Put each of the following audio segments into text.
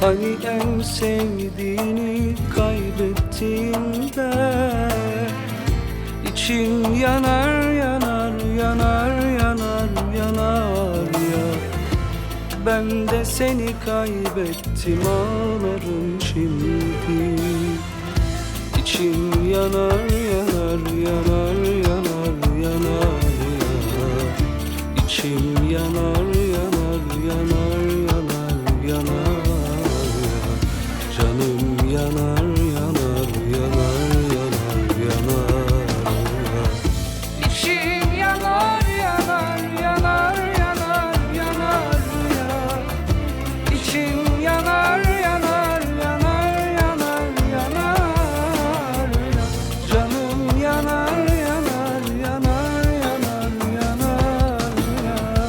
Hani en sevdiğini kaybettiğinde İçim yanar yanar yanar yanar yanar ya. Ben de seni kaybettim, ağlarım şimdi. İçim yanar yanar yanar yanar yanar ya. İçim yanar yanar yanar yanar yanar ya. Canım yanar yanar yanar yanar yanar ya. İçim yanar yanar yanar yanar yanar ya. İçim yanar yanar yanar yanar yanar ya. Canım yanar yanar yanar yanar yanar ya.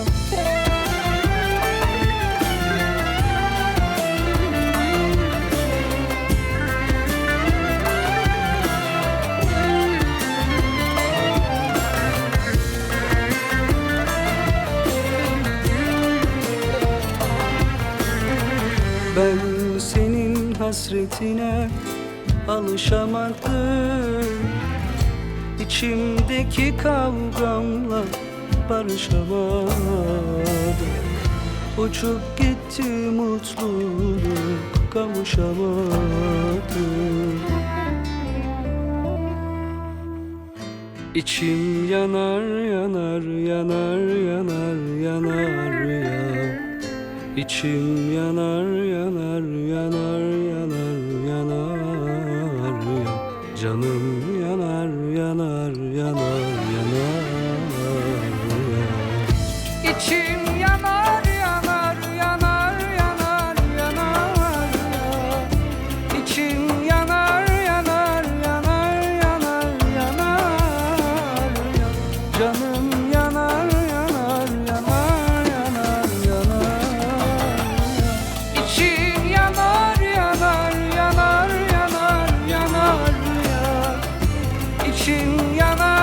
Ben senin hasretine alışamadım. İçimdeki kavgamla barışamadım. Uçup gitti mutluluk, kavuşamadım. İçim yanar yanar yanar yanar yanar ya. İçim yanar yanar yanar yanar yanar ya. Canım yanar yanar yanar yanar ya. İçim yanar yanar yanar yanar yanar ya. İçim yanar yanar yanar yanar yanar ya. Canım yanar yanar yanar yanar yanar. İçim yanar yanar yanar yanar yanar ya. İçim yanar